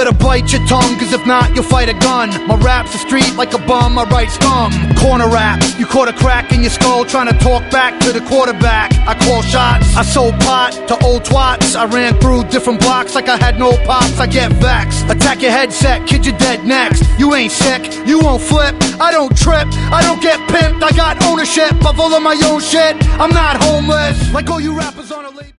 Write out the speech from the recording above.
better bite your tongue, cause if not, you'll fight a gun. My rap's the street like a bum, I write scum. Corner rap, you caught a crack in your skull trying to talk back to the quarterback. I call shots, I sold pot to old twats. I ran through different blocks like I had no pops. I get vexed, attack your headset, kid, you're dead next. You ain't sick, you won't flip, I don't trip, I don't get pimped. I got ownership of all of my own shit. I'm not homeless like all you rappers on